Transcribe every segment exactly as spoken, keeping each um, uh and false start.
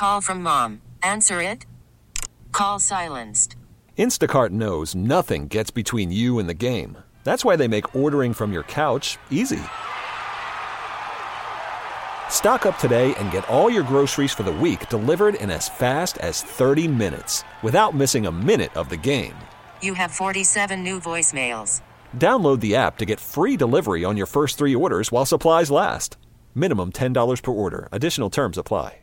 Call from mom. Answer it. Call silenced. Instacart knows nothing gets between you and the game. That's why they make ordering from your couch easy. Stock up today and get all your groceries for the week delivered in as fast as thirty minutes without missing a minute of the game. You have forty-seven new voicemails. Download the app to get free delivery on your first three orders while supplies last. Minimum ten dollars per order. Additional terms apply.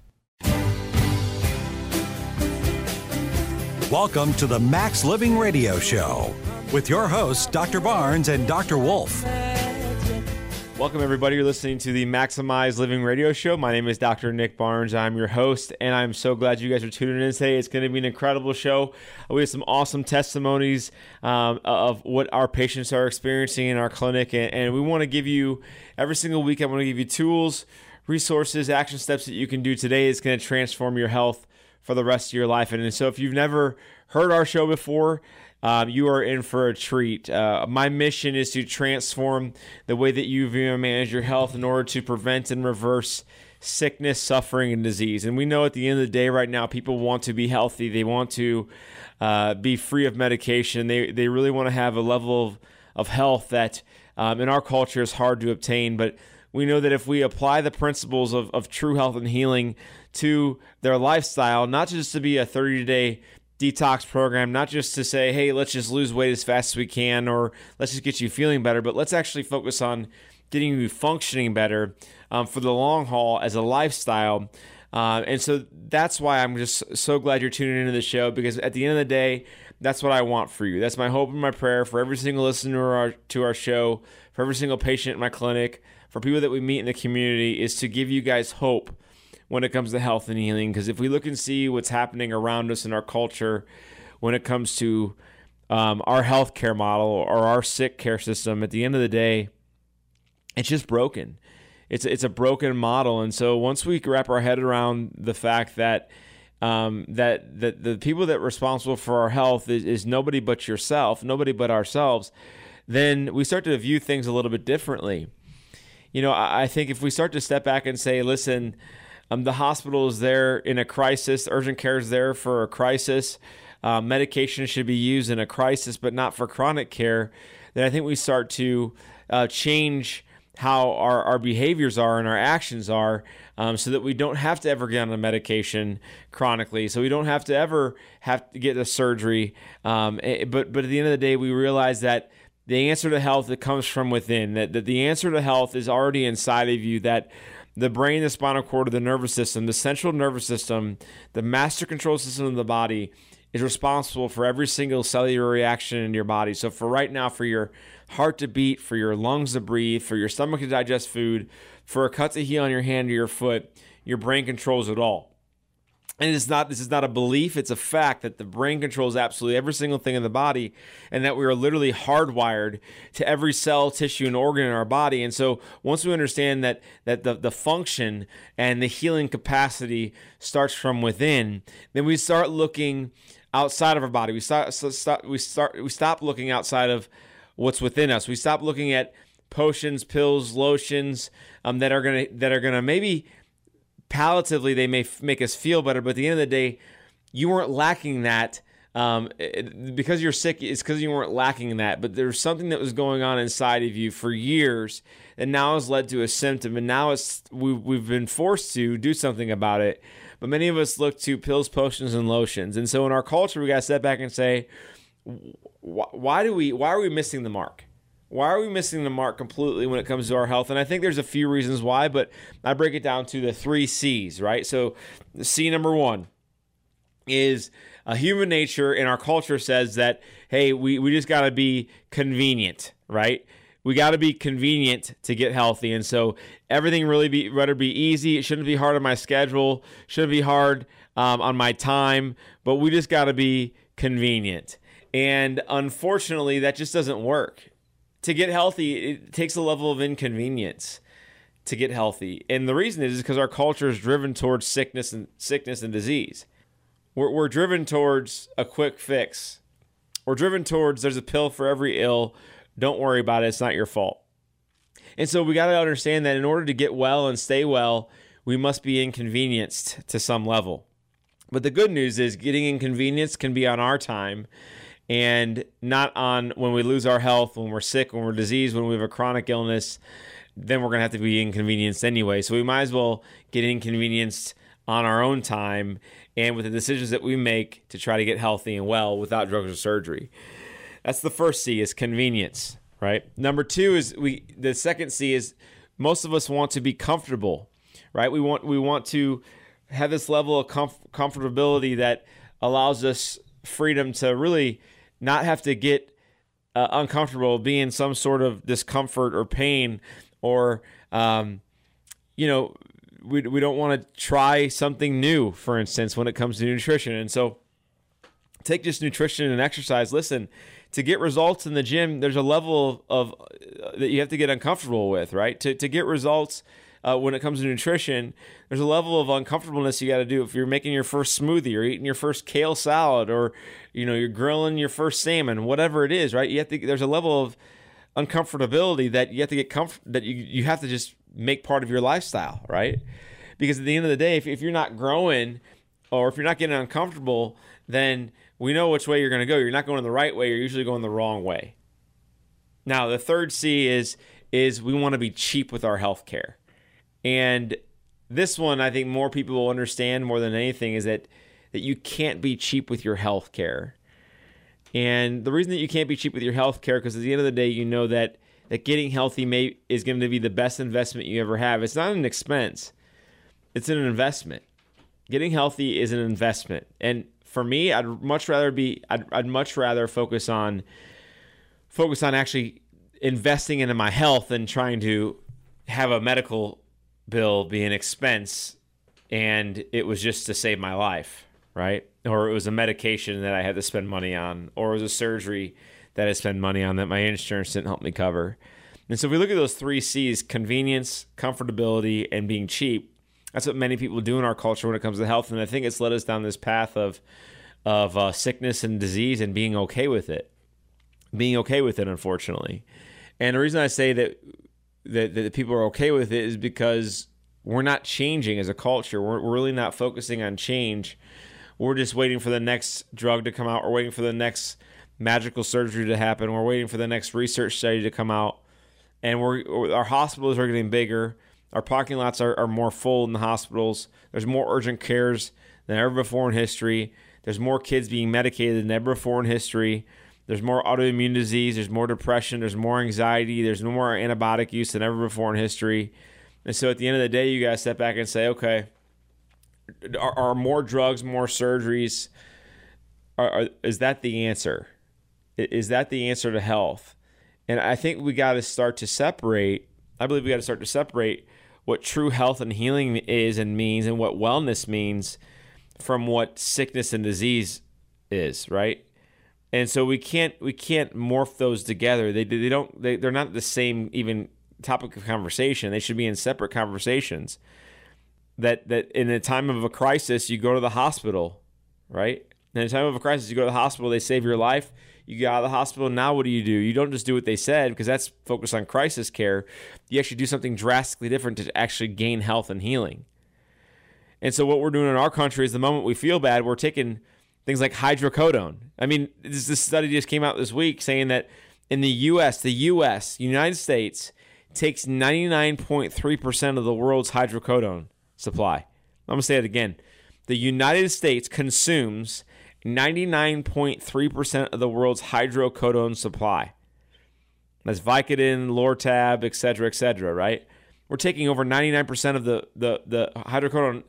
Welcome to the Max Living Radio Show with your hosts, Doctor Barnes and Doctor Wolf. Welcome, everybody. You're listening to the Maximize Living Radio Show. My name is Doctor Nick Barnes. I'm your host, and I'm so glad you guys are tuning in today. It's going to be an incredible show. We have some awesome testimonies um, of what our patients are experiencing in our clinic, and, and we want to give you, every single week, I want to give you tools, resources, action steps that you can do today that's going to transform your health for the rest of your life. And so if you've never heard our show before, um, you are in for a treat. Uh, my mission is to transform the way that you view and manage your health in order to prevent and reverse sickness, suffering, and disease. And we know at the end of the day right now, people want to be healthy. They want to uh, be free of medication. They they really want to have a level of, of health that um, in our culture is hard to obtain. But we know that if we apply the principles of, of true health and healing to their lifestyle, not just to be a thirty-day detox program, not just to say, hey, let's just lose weight as fast as we can, or let's just get you feeling better, but let's actually focus on getting you functioning better um, for the long haul as a lifestyle. Uh, and so that's why I'm just so glad you're tuning into the show, because at the end of the day, that's what I want for you. That's my hope and my prayer for every single listener to our, to our show, for every single patient in my clinic, for people that we meet in the community, is to give you guys hope when it comes to health and healing. Because if we look and see what's happening around us in our culture when it comes to um, our healthcare model or our sick care system, at the end of the day, it's just broken. It's it's a broken model. And so once we wrap our head around the fact that um, that, that the people that are responsible for our health is, is nobody but yourself, nobody but ourselves, then we start to view things a little bit differently. You know, I, I think if we start to step back and say, listen, Um, the hospital is there in a crisis. Urgent care is there for a crisis. Uh, medication should be used in a crisis, but not for chronic care. Then I think we start to uh, change how our, our behaviors are and our actions are, um, so that we don't have to ever get on a medication chronically. So we don't have to ever have to get a surgery. Um, but but at the end of the day, we realize that the answer to health, it comes from within. That, that the answer to health is already inside of you. That the brain, the spinal cord, the nervous system, the central nervous system, the master control system of the body is responsible for every single cellular reaction in your body. So for right now, for your heart to beat, for your lungs to breathe, for your stomach to digest food, for a cut to heal on your hand or your foot, your brain controls it all. And it's not, this is not a belief, it's a fact that the brain controls absolutely every single thing in the body, and that we are literally hardwired to every cell, tissue, and organ in our body. And so once we understand that that the, the function and the healing capacity starts from within, then we start looking outside of our body. We start, start we start we stop looking outside of what's within us. We stop looking at potions, pills, lotions um, that are gonna that are gonna maybe palliatively, they may f- make us feel better, but at the end of the day, you weren't lacking that. Um, it, because you're sick, it's because you weren't lacking that. But there's something that was going on inside of you for years that now has led to a symptom, and now it's we, we've been forced to do something about it. But many of us look to pills, potions, and lotions. And so in our culture, we got to step back and say, wh- why do we? Why are we missing the mark? Why are we missing the mark completely when it comes to our health? And I think there's a few reasons why, but I break it down to the three C's, right? So C number one is uh, human nature in our culture says that, hey, we, we just got to be convenient, right? We got to be convenient to get healthy. And so everything really be better be easy. It shouldn't be hard on my schedule. Shouldn't be hard um, on my time, but we just got to be convenient. And unfortunately, that just doesn't work. To get healthy, it takes a level of inconvenience to get healthy. And the reason is because our culture is driven towards sickness and sickness and disease. We're, we're driven towards a quick fix. We're driven towards there's a pill for every ill. Don't worry about it. It's not your fault. And so we got to understand that in order to get well and stay well, we must be inconvenienced to some level. But the good news is getting inconvenience can be on our time and not on when we lose our health, when we're sick, when we're diseased, when we have a chronic illness. Then we're going to have to be inconvenienced anyway. So we might as well get inconvenienced on our own time and with the decisions that we make to try to get healthy and well without drugs or surgery. That's the first C, is convenience, right? Number two is we. The second C is most of us want to be comfortable, right? We want we want to have this level of comf- comfortability that allows us freedom to really not have to get uh, uncomfortable, be in some sort of discomfort or pain, or um, you know, we we don't want to try something new, for instance, when it comes to nutrition. And so take just nutrition and exercise. Listen, to get results in the gym, there's a level of, of uh, that you have to get uncomfortable with, right? To to get results uh, when it comes to nutrition, there's a level of uncomfortableness you got to do. If you're making your first smoothie or eating your first kale salad, or you know you're grilling your first salmon, whatever it is, right? You have to. There's a level of uncomfortability that you have to get comfort. That you you have to just make part of your lifestyle, right? Because at the end of the day, if if you're not growing, or if you're not getting uncomfortable, then we know which way you're going to go. You're not going the right way. You're usually going the wrong way. Now, the third C is is we want to be cheap with our health care. And this one, I think more people will understand more than anything, is that, that you can't be cheap with your health care. And the reason that you can't be cheap with your health care, because at the end of the day, you know that, that getting healthy may, is going to be the best investment you ever have. It's not an expense. It's an investment. Getting healthy is an investment. And for me, I'd much rather be I'd, I'd much rather focus on focus on actually investing into my health than trying to have a medical bill be an expense and it was just to save my life, right? Or it was a medication that I had to spend money on, or it was a surgery that I spend money on that my insurance didn't help me cover. And so if we look at those three C's, convenience, comfortability, and being cheap, that's what many people do in our culture when it comes to health. And I think it's led us down this path of of uh, sickness and disease and being okay with it. Being okay with it, unfortunately. And the reason I say that that, that people are okay with it is because we're not changing as a culture. We're, we're really not focusing on change. We're just waiting for the next drug to come out. We're waiting for the next magical surgery to happen. We're waiting for the next research study to come out. And we're our hospitals are getting bigger. Our parking lots are, are more full in the hospitals. There's more urgent cares than ever before in history. There's more kids being medicated than ever before in history. There's more autoimmune disease. There's more depression. There's more anxiety. There's no more antibiotic use than ever before in history. And so at the end of the day, you guys step back and say, okay, are, are more drugs, more surgeries, are, are, is that the answer? Is that the answer to health? And I think we got to start to separate, I believe we got to start to separate what true health and healing is and means, and what wellness means, from what sickness and disease is, right? And so we can't we can't morph those together. They they don't they they're not the same even topic of conversation. They should be in separate conversations. That that in a time of a crisis, you go to the hospital, right? In a time of a crisis, you go to the hospital. They save your life. You get out of the hospital. Now what do you do? You don't just do what they said, because that's focused on crisis care. You actually do something drastically different to actually gain health and healing. And so what we're doing in our country is, the moment we feel bad, we're taking things like hydrocodone. I mean, this, this study just came out this week saying that in the U S, the U S, United States, takes ninety-nine point three percent of the world's hydrocodone supply. I'm going to say it again. The United States consumes ninety-nine point three percent of the world's hydrocodone supply. That's Vicodin, Lortab, et cetera, et cetera, right? We're taking over ninety-nine percent of the, the, the hydrocodone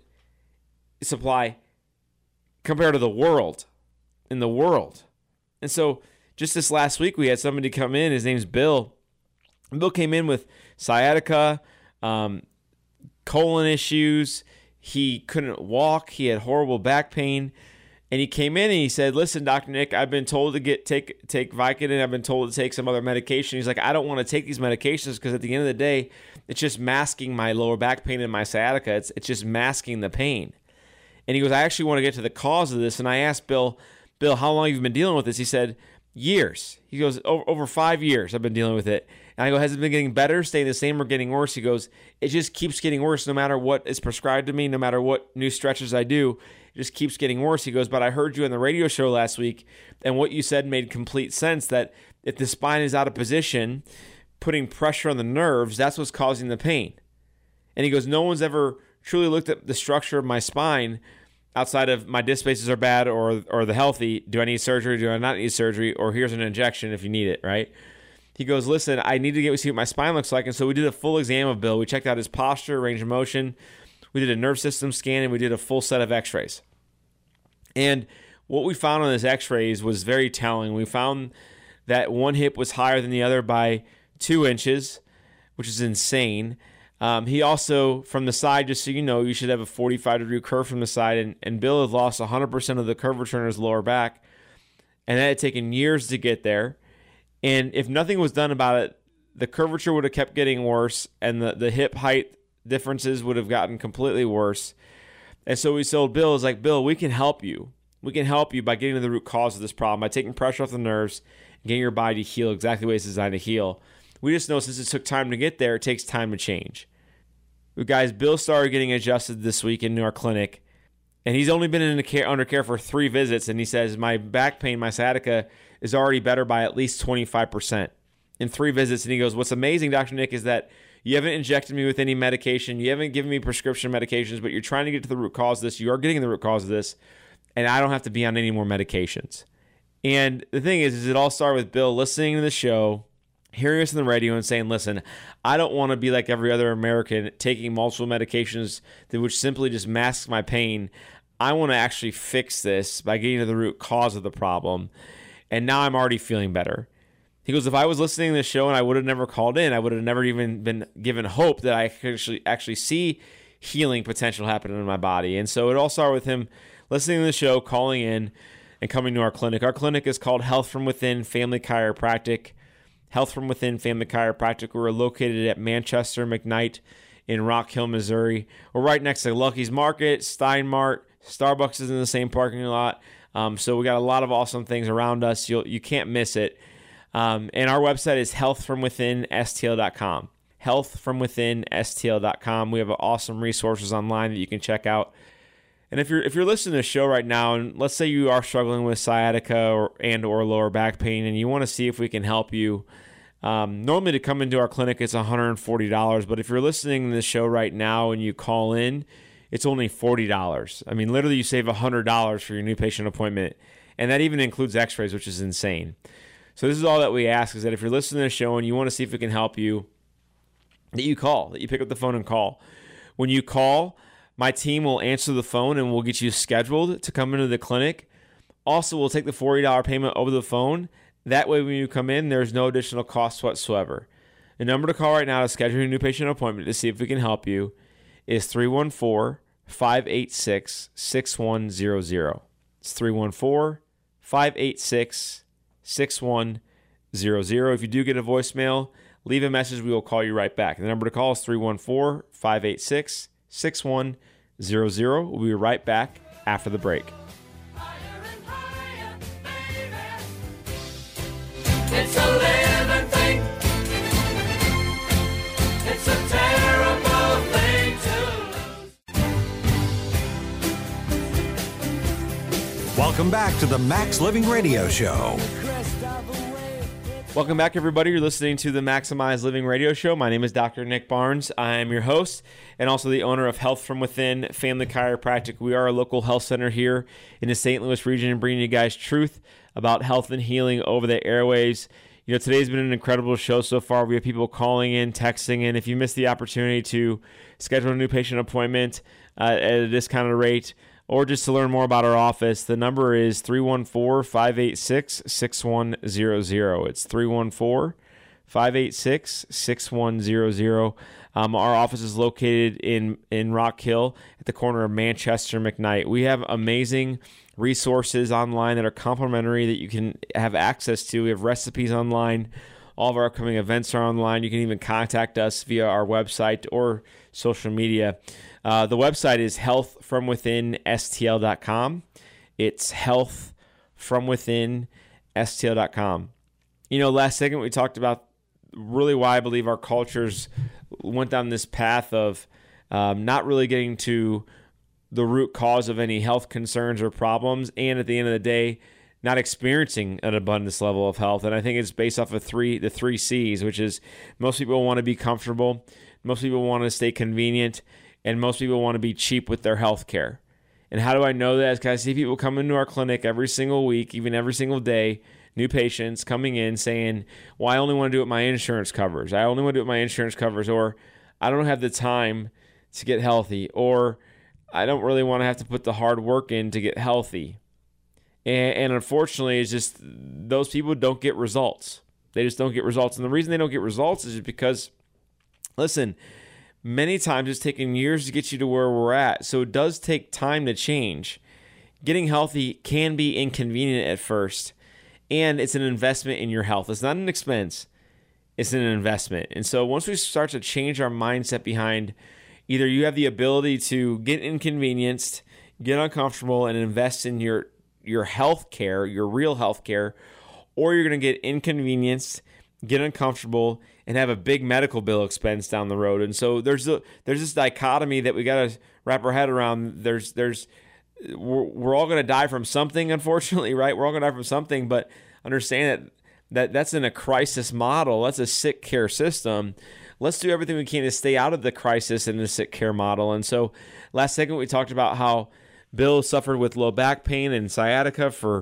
supply compared to the world, in the world. And so just this last week, we had somebody come in. His name's Bill. Bill came in with sciatica, um, colon issues. He couldn't walk. He had horrible back pain. And he came in and he said, listen, Doctor Nick, I've been told to get take take Vicodin. I've been told to take some other medication. He's like, I don't want to take these medications because at the end of the day, it's just masking my lower back pain and my sciatica. It's, it's just masking the pain. And he goes, I actually want to get to the cause of this. And I asked Bill, Bill, how long have you been dealing with this? He said, Years. He goes, over, over five years I've been dealing with it. And I go, has it been getting better, staying the same, or getting worse? He goes, it just keeps getting worse no matter what is prescribed to me, no matter what new stretches I do. It just keeps getting worse. He goes, but I heard you on the radio show last week, and what you said made complete sense, that if the spine is out of position, putting pressure on the nerves, that's what's causing the pain. And he goes, no one's ever truly looked at the structure of my spine outside of my disc spaces are bad or or the healthy. Do I need surgery? Do I not need surgery? Or here's an injection if you need it, right? He goes, listen, I need to get see what my spine looks like. And so we did a full exam of Bill. We checked out his posture, range of motion. We did a nerve system scan, and we did a full set of x-rays. And what we found on his x-rays was very telling. We found that one hip was higher than the other by two inches, which is insane. Um, he also, from the side, just so you know, you should have a forty-five degree curve from the side, and, and Bill had lost one hundred percent of the curvature in his lower back, and that had taken years to get there. And if nothing was done about it, the curvature would have kept getting worse, and the, the hip height differences would have gotten completely worse. And so we told Bill, is like, Bill, we can help you. We can help you by getting to the root cause of this problem, by taking pressure off the nerves and getting your body to heal exactly the way it's designed to heal. We just know since it took time to get there, it takes time to change. But guys, Bill started getting adjusted this week into our clinic, and he's only been in the care, under care for three visits, and he says, my back pain, my sciatica, is already better by at least twenty-five percent in three visits. And he goes, what's amazing, Doctor Nick, is that you haven't injected me with any medication. You haven't given me prescription medications, but you're trying to get to the root cause of this. You are getting the root cause of this, and I don't have to be on any more medications. And the thing is, is it all started with Bill listening to the show, hearing us on the radio and saying, listen, I don't want to be like every other American taking multiple medications that which simply just masks my pain. I want to actually fix this by getting to the root cause of the problem. And now I'm already feeling better. He goes, if I was listening to this show and I would have never called in, I would have never even been given hope that I could actually, actually see healing potential happening in my body. And so it all started with him listening to the show, calling in, and coming to our clinic. Our clinic is called Health From Within Family Chiropractic. Health From Within Family Chiropractic. We're located at Manchester McKnight in Rock Hill, Missouri. We're right next to Lucky's Market, Steinmart, Starbucks is in the same parking lot. Um, so we got a lot of awesome things around us. You'll, you can't miss it. Um, and our website is health from within s t l dot com. health from within s t l dot com. We have awesome resources online that you can check out. And if you're if you're listening to the show right now, and let's say you are struggling with sciatica or and or lower back pain, and you want to see if we can help you, um, normally to come into our clinic it's one hundred forty dollars. But if you're listening to this show right now and you call in, it's only forty dollars. I mean, literally you save one hundred dollars for your new patient appointment, and that even includes x-rays, which is insane. So this is all that we ask, is that if you're listening to the show and you want to see if we can help you, that you call, that you pick up the phone and call. When you call, my team will answer the phone and we'll get you scheduled to come into the clinic. Also, we'll take the forty dollars payment over the phone. That way, when you come in, there's no additional cost whatsoever. The number to call right now to schedule your new patient appointment to see if we can help you is three one four, five eight six, six one zero zero. It's three one four, five eight six, six one zero zero. If you do get a voicemail, leave a message. We will call you right back. The number to call is three one four, five eight six, six one zero zero. We'll be right back after the break. It's a living thing. It's a terrible thing to lose. Welcome back to the Max Living Radio Show. Welcome back, everybody. You're listening to the Maximize Living Radio Show. My name is Doctor Nick Barnes. I am your host and also the owner of Health From Within Family Chiropractic. We are a local health center here in the Saint Louis region and bringing you guys truth about health and healing over the airwaves. You know, today's been an incredible show so far. We have people calling in, texting in. If you missed the opportunity to schedule a new patient appointment uh, at a discounted rate, or just to learn more about our office, the number is three one four, five eight six, six one zero zero. It's three one four, five eight six, six one zero zero. Um, our office is located in, in Rock Hill at the corner of Manchester McKnight. We have amazing resources online that are complimentary that you can have access to. We have recipes online. All of our upcoming events are online. You can even contact us via our website or social media. Uh, the website is health from within s t l dot com. It's health from within S T L dot com. You know, last segment we talked about really why I believe our cultures went down this path of um, not really getting to the root cause of any health concerns or problems, and at the end of the day, not experiencing an abundance level of health. And I think it's based off of three the three C's, which is most people want to be comfortable, most people want to stay convenient, and most people want to be cheap with their health care. And how do I know that? Because I see people come into our clinic every single week, even every single day, new patients coming in saying, well, I only want to do what my insurance covers. I only want to do what my insurance covers, or I don't have the time to get healthy, or I don't really want to have to put the hard work in to get healthy. And, and unfortunately, it's just those people don't get results. They just don't get results. And the reason they don't get results is because, listen, many times it's taken years to get you to where we're at. So it does take time to change. Getting healthy can be inconvenient at first, and it's an investment in your health. It's not an expense. It's an investment. And so once we start to change our mindset behind either you have the ability to get inconvenienced, get uncomfortable, and invest in your, your health care, your real health care, or you're going to get inconvenienced, get uncomfortable, and have a big medical bill expense down the road. And so there's a, there's this dichotomy that we got to wrap our head around. There's there's we're, we're all going to die from something, unfortunately, right? We're all going to die from something, but understand that, that that's in a crisis model. That's a sick care system. Let's do everything we can to stay out of the crisis in the sick care model. And so last segment, we talked about how Bill suffered with low back pain and sciatica for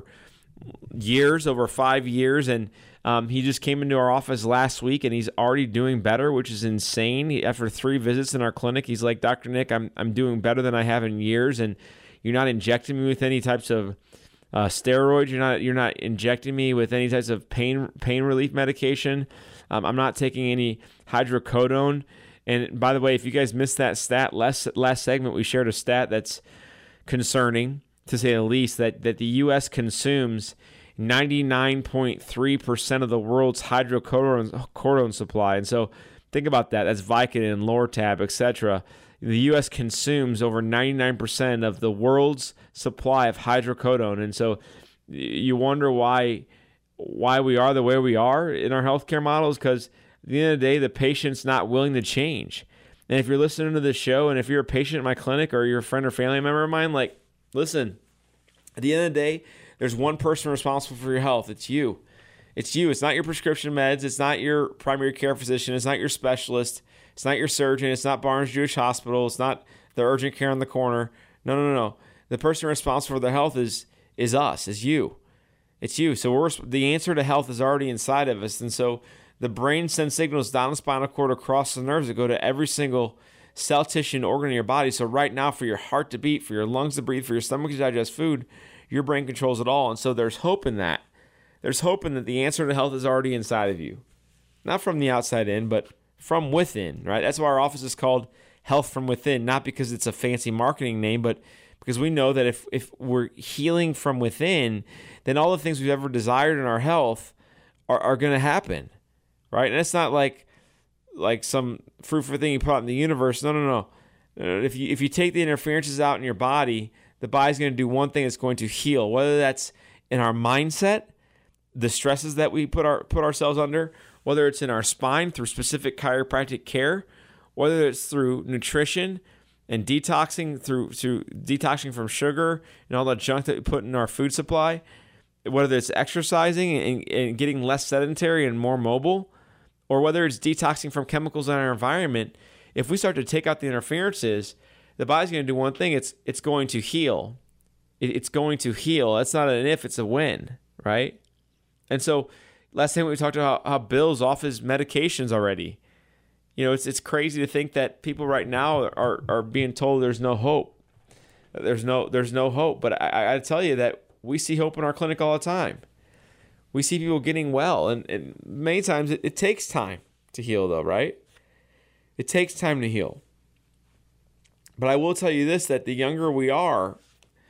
years, over five years. And um, he just came into our office last week, and he's already doing better, which is insane. He, after three visits in our clinic, he's like, Doctor Nick, I'm I'm doing better than I have in years, and you're not injecting me with any types of uh, steroids. You're not you're not injecting me with any types of pain pain relief medication. Um, I'm not taking any hydrocodone. And by the way, if you guys missed that stat, last, last segment, we shared a stat that's concerning, to say the least, that, that the U S consumes ninety-nine point three percent of the world's hydrocodone supply. And so think about that. That's Vicodin, Lortab, et cetera. The U S consumes over ninety-nine percent of the world's supply of hydrocodone. And so you wonder why... why we are the way we are in our healthcare models, because at the end of the day, the patient's not willing to change. And if you're listening to this show, and if you're a patient at my clinic, or you're a friend or family member of mine, like, listen, at the end of the day, there's one person responsible for your health. It's you. It's you. It's not your prescription meds. It's not your primary care physician. It's not your specialist. It's not your surgeon. It's not Barnes Jewish Hospital. It's not the urgent care on the corner. No, no, no, no. The person responsible for their health is is us, is you. It's you. So we're, the answer to health is already inside of us. And so the brain sends signals down the spinal cord across the nerves that go to every single cell, tissue, and organ in your body. So right now, for your heart to beat, for your lungs to breathe, for your stomach to digest food, your brain controls it all. And so there's hope in that. There's hope in that the answer to health is already inside of you. Not from the outside in, but from within, right? That's why our office is called Health from Within, not because it's a fancy marketing name, but because we know that if, if we're healing from within, then all the things we've ever desired in our health are, are going to happen, right? And it's not like like some fruitful thing you put out in the universe. No, no, no. If you if you take the interferences out in your body, the body's going to do one thing. It's going to heal, whether that's in our mindset, the stresses that we put our put ourselves under, whether it's in our spine through specific chiropractic care, whether it's through nutrition and detoxing through through detoxing from sugar and all that junk that we put in our food supply, whether it's exercising and, and getting less sedentary and more mobile, or whether it's detoxing from chemicals in our environment. If we start to take out the interferences, the body's going to do one thing. It's it's going to heal. It, it's going to heal. That's not an if, it's a when, right? And so last time we talked about how, how Bill's off his medications already. You know, it's it's crazy to think that people right now are, are being told there's no hope. There's no there's no hope. But I, I got to tell you that we see hope in our clinic all the time. We see people getting well. And, and many times it, it takes time to heal, though, right? It takes time to heal. But I will tell you this, that the younger we are,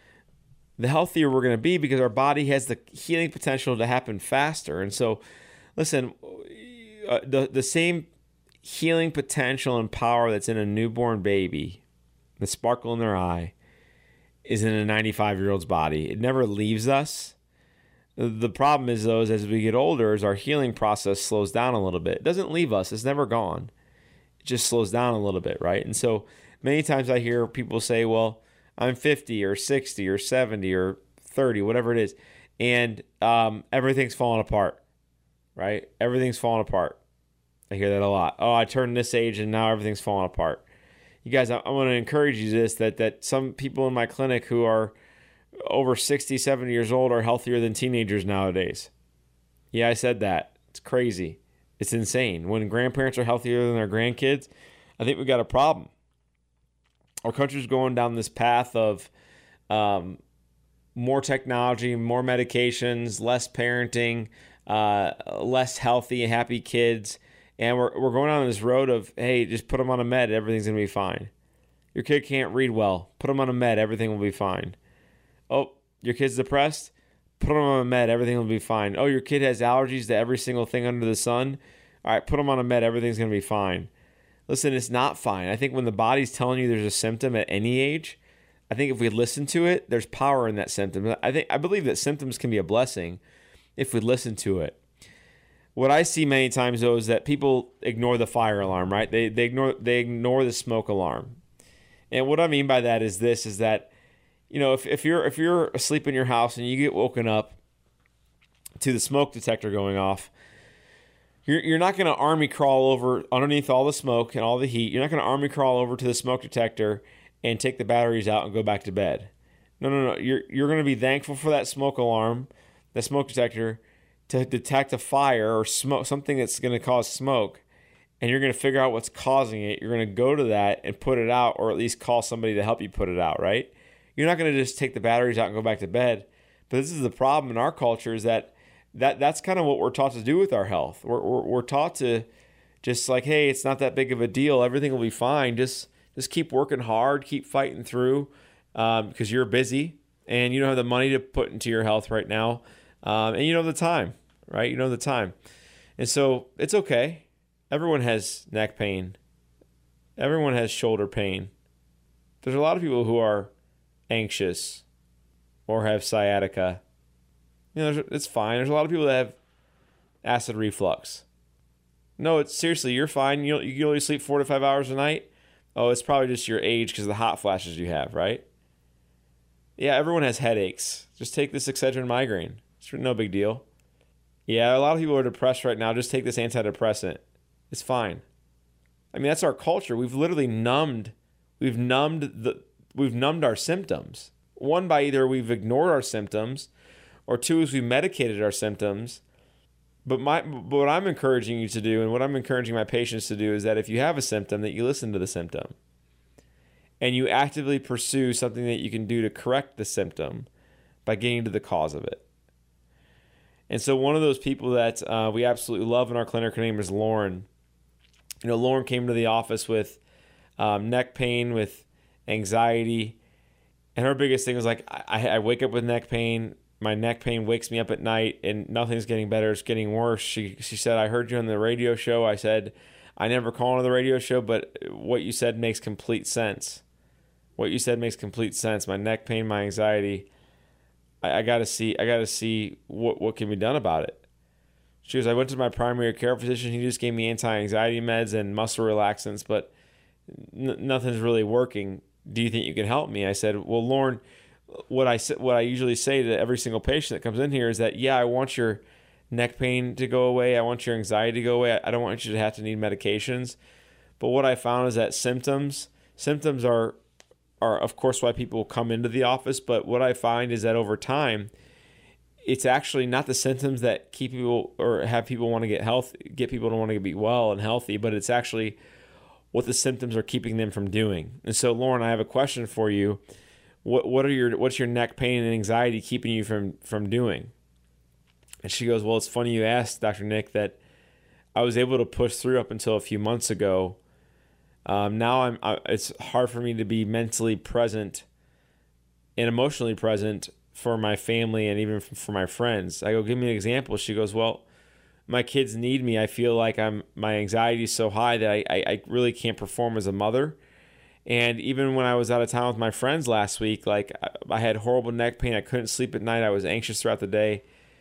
the healthier we're going to be, because our body has the healing potential to happen faster. And so, listen, uh, the the same healing potential and power that's in a newborn baby, the sparkle in their eye, is in a ninety-five-year-old's body. It never leaves us. The problem is, though, is as we get older, as our healing process slows down a little bit. It doesn't leave us. It's never gone. It just slows down a little bit, right? And so many times I hear people say, well, I'm fifty or sixty or seventy or thirty, whatever it is, and um, everything's falling apart, right? Everything's falling apart. I hear that a lot. Oh, I turned this age and now everything's falling apart. You guys, I, I want to encourage you this, that that some people in my clinic who are over sixty, seventy years old are healthier than teenagers nowadays. Yeah, I said that. It's crazy. It's insane. When grandparents are healthier than their grandkids, I think we got a problem. Our country's going down this path of um, more technology, more medications, less parenting, uh, less healthy and happy kids. And we're we're going on this road of, hey, just put them on a med, everything's going to be fine. Your kid can't read well. Put them on a med, everything will be fine. Oh, your kid's depressed? Put them on a med, everything will be fine. Oh, your kid has allergies to every single thing under the sun? All right, put them on a med, everything's going to be fine. Listen, it's not fine. I think when the body's telling you there's a symptom at any age, I think if we listen to it, there's power in that symptom. I think I believe that symptoms can be a blessing if we listen to it. What I see many times, though, is that people ignore the fire alarm, right? They they ignore they ignore the smoke alarm. And what I mean by that is this, is that, you know, if, if you're if you're asleep in your house and you get woken up to the smoke detector going off, you're you're not going to army crawl over underneath all the smoke and all the heat. You're not going to army crawl over to the smoke detector and take the batteries out and go back to bed. No, no, no. You're you're going to be thankful for that smoke alarm, that smoke detector, to detect a fire or smoke, something that's going to cause smoke, and you're going to figure out what's causing it. You're going to go to that and put it out, or at least call somebody to help you put it out, right? You're not going to just take the batteries out and go back to bed. But this is the problem in our culture, is that, that that's kind of what we're taught to do with our health. We're, we're, we're taught to just like, hey, it's not that big of a deal. Everything will be fine. Just just keep working hard, keep fighting through, um, because you're busy and you don't have the money to put into your health right now. Um, and you know the time, right? You know the time. And so it's okay. Everyone has neck pain. Everyone has shoulder pain. There's a lot of people who are anxious or have sciatica. You know, it's fine. There's a lot of people that have acid reflux. No, it's seriously, you're fine. You you only sleep four to five hours a night. Oh, it's probably just your age because of the hot flashes you have, right? Yeah, everyone has headaches. Just take this Excedrin migraine. It's no big deal. Yeah, a lot of people are depressed right now. Just take this antidepressant. It's fine. I mean, that's our culture. We've literally numbed, we've numbed the, we've numbed our symptoms. One, by either we've ignored our symptoms, or two, is we medicated our symptoms. But my, but what I'm encouraging you to do, and what I'm encouraging my patients to do, is that if you have a symptom, that you listen to the symptom, and you actively pursue something that you can do to correct the symptom by getting to the cause of it. And so one of those people that uh, we absolutely love in our clinic, her name is Lauren. You know, Lauren came to the office with um, neck pain, with anxiety, and her biggest thing was like, I, I wake up with neck pain. My neck pain wakes me up at night, and nothing's getting better. It's getting worse. She she said, I heard you on the radio show. I said, I never call on the radio show, but what you said makes complete sense. What you said makes complete sense. My neck pain, my anxiety. I, I gotta see. I gotta see what what can be done about it. She goes, I went to my primary care physician. He just gave me anti-anxiety meds and muscle relaxants, but n- nothing's really working. Do you think you can help me? I said, well, Lauren, what I what I usually say to every single patient that comes in here is that, yeah, I want your neck pain to go away. I want your anxiety to go away. I don't want you to have to need medications. But what I found is that symptoms symptoms are are of course why people come into the office. But what I find is that over time, it's actually not the symptoms that keep people or have people want to get health, get people to want to be well and healthy, but it's actually what the symptoms are keeping them from doing. And so, Lauren, I have a question for you. What what are your what's your neck pain and anxiety keeping you from from doing? And she goes, well, it's funny you asked, Doctor Nick, that I was able to push through up until a few months ago. Um, now I'm I, it's hard for me to be mentally present and emotionally present for my family and even for my friends. I go, give me an example. She goes, well, my kids need me. I feel like I'm my anxiety is so high that I, I, I really can't perform as a mother. And even when I was out of town with my friends last week, like I had horrible neck pain. I couldn't sleep at night. I was anxious throughout the day.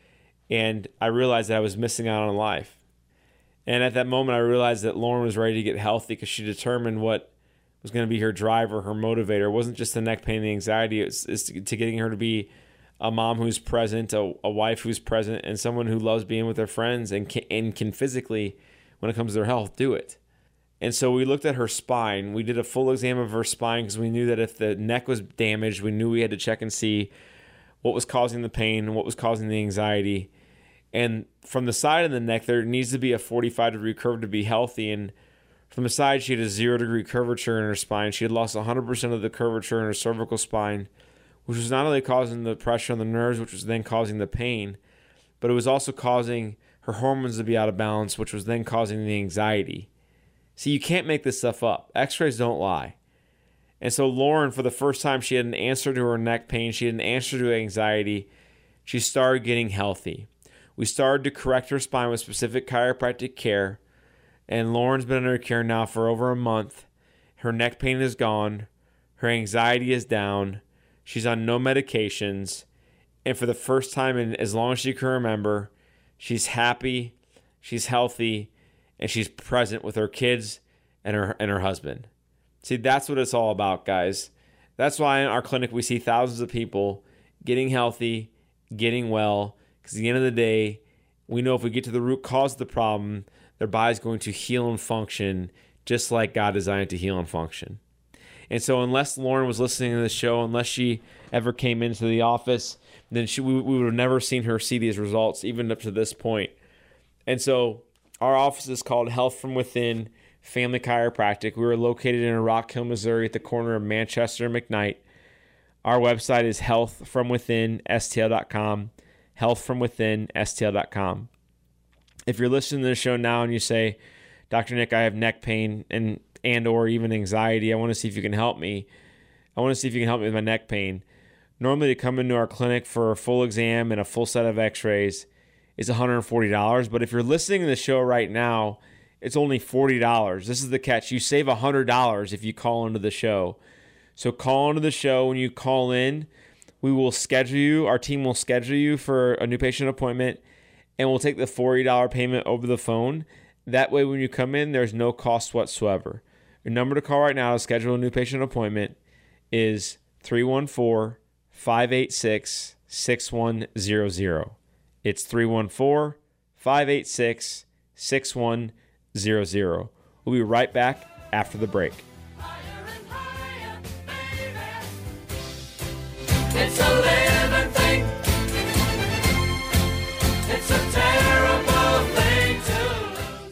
And I realized that I was missing out on life. And at that moment, I realized that Lauren was ready to get healthy because she determined what was going to be her driver, her motivator. It wasn't just the neck pain and the anxiety. It was, it's to, to getting her to be a mom who's present, a, a wife who's present, and someone who loves being with their friends and can, and can physically, when it comes to their health, do it. And so we looked at her spine. We did a full exam of her spine because we knew that if the neck was damaged, we knew we had to check and see what was causing the pain, what was causing the anxiety. And from the side of the neck, there needs to be a forty-five degree curve to be healthy. And from the side, she had a zero degree curvature in her spine. She had lost one hundred percent of the curvature in her cervical spine, which was not only causing the pressure on the nerves, which was then causing the pain, but it was also causing her hormones to be out of balance, which was then causing the anxiety. See, you can't make this stuff up. X-rays don't lie. And so Lauren, for the first time, she had an answer to her neck pain. She had an answer to anxiety. She started getting healthy. We started to correct her spine with specific chiropractic care. And Lauren's been under care now for over a month. Her neck pain is gone. Her anxiety is down. She's on no medications. And for the first time in as long as she can remember, she's happy, she's healthy, and she's present with her kids and her and her husband. See, that's what it's all about, guys. That's why in our clinic we see thousands of people getting healthy, getting well, because at the end of the day, we know if we get to the root cause of the problem, their body's going to heal and function just like God designed it to heal and function. And so unless Lauren was listening to the show, unless she ever came into the office, then she, we, we would have never seen her see these results, even up to this point. And so our office is called Health From Within Family Chiropractic. We were located in Rock Hill, Missouri at the corner of Manchester and McKnight. Our website is health from within s t l dot com, health from within s t l dot com. If you're listening to the show now and you say, Doctor Nick, I have neck pain and and or even anxiety, I want to see if you can help me. I want to see if you can help me with my neck pain. Normally, to come into our clinic for a full exam and a full set of x-rays is one hundred forty dollars. But if you're listening to the show right now, it's only forty dollars. This is the catch. You save one hundred dollars if you call into the show. So call into the show. When you call in, we will schedule you. Our team will schedule you for a new patient appointment, and we'll take the forty dollars payment over the phone. That way, when you come in, there's no cost whatsoever. Your number to call right now to schedule a new patient appointment is three one four, five eight six, six one zero zero. It's three one four, five eight six, six one zero zero. We'll be right back after the break. It's a living thing. It's a terrible thing to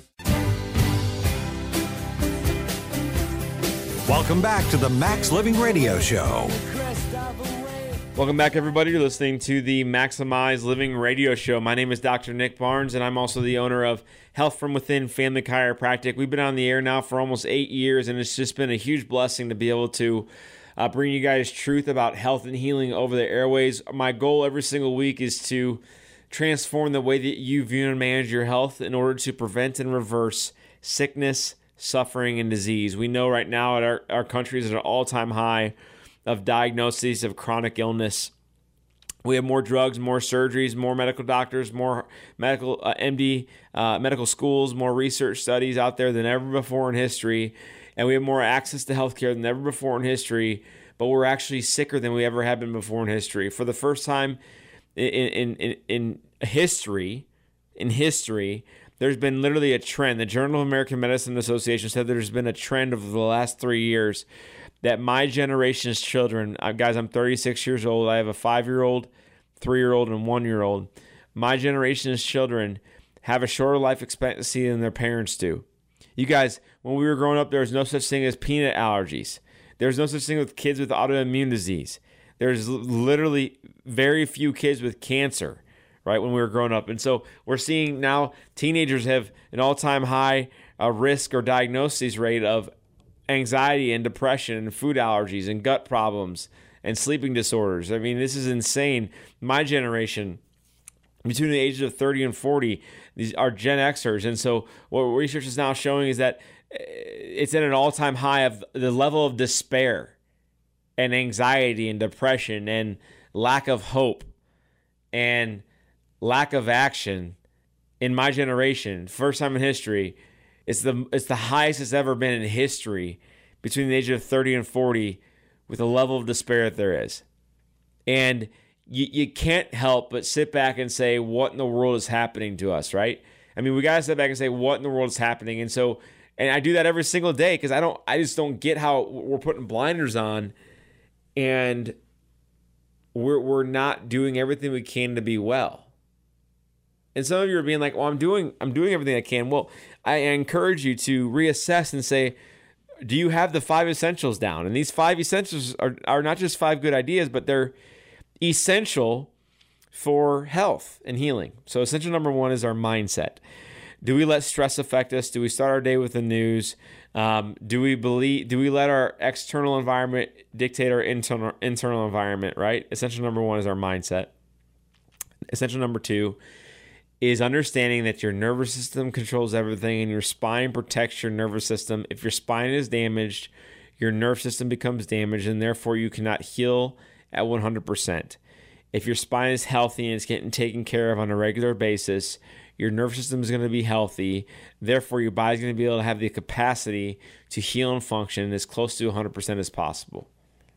lose. Welcome back to the Max Living Radio Show. Welcome back, everybody. You're listening to the Maximize Living Radio Show. My name is Doctor Nick Barnes, and I'm also the owner of Health From Within Family Chiropractic. We've been on the air now for almost eight years, and it's just been a huge blessing to be able to uh, bring you guys truth about health and healing over the airways. My goal every single week is to transform the way that you view and manage your health in order to prevent and reverse sickness, suffering, and disease. We know right now our, our country is at an all-time high of diagnoses of chronic illness. We have more drugs, more surgeries, more medical doctors, more medical uh, M D uh, medical schools, more research studies out there than ever before in history. And we have more access to healthcare than ever before in history, but we're actually sicker than we ever have been before in history. For the first time in in, in, in history, in history, there's been literally a trend. The Journal of American Medicine Association said there's been a trend over the last three years that my generation's children, uh, guys, I'm thirty-six years old. I have a five-year-old, three-year-old, and one-year-old. My generation's children have a shorter life expectancy than their parents do. You guys, when we were growing up, there was no such thing as peanut allergies. There's no such thing with kids with autoimmune disease. There's literally very few kids with cancer, right, when we were growing up. And so we're seeing now teenagers have an all-time high uh, risk or diagnosis rate of anxiety and depression and food allergies and gut problems and sleeping disorders. I mean, this is insane. My generation, between the ages of thirty and forty, these are Gen Xers. And so what research is now showing is that it's at an all-time high of the level of despair and anxiety and depression and lack of hope and lack of action in my generation, first time in history, it's the it's the highest it's ever been in history between the age of thirty and forty with the level of despair that there is. And you, you can't help but sit back and say, what in the world is happening to us, right? I mean, we got to sit back and say, what in the world is happening? And so, and I do that every single day because I don't, I just don't get how we're putting blinders on and we're we're not doing everything we can to be well. And some of you are being like, well, I'm doing, I'm doing everything I can. Well, I encourage you to reassess and say, do you have the five essentials down? And these five essentials are, are not just five good ideas, but they're essential for health and healing. So essential number one is our mindset. Do we let stress affect us? Do we start our day with the news? Um, do we believe? Do we let our external environment dictate our internal internal environment? Right. Essential number one is our mindset. Essential number two is understanding that your nervous system controls everything and your spine protects your nervous system. If your spine is damaged, your nerve system becomes damaged, and therefore you cannot heal at one hundred percent. If your spine is healthy and it's getting taken care of on a regular basis, your nervous system is going to be healthy. Therefore, your body's going to be able to have the capacity to heal and function as close to one hundred percent as possible.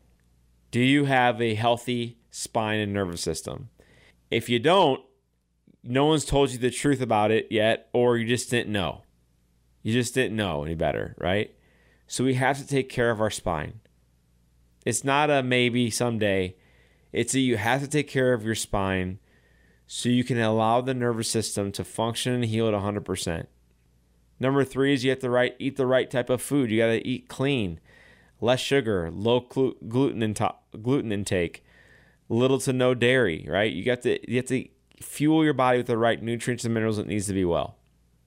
Do you have a healthy spine and nervous system? If you don't, no one's told you the truth about it yet, or you just didn't know. You just didn't know any better, right? So we have to take care of our spine. It's not a maybe someday. It's a you have to take care of your spine so you can allow the nervous system to function and heal at one hundred percent. Number three is you have to right, eat the right type of food. You got to eat clean, less sugar, low gluten, into, gluten intake, little to no dairy, right? You got to, you have to fuel your body with the right nutrients and minerals that needs to be well.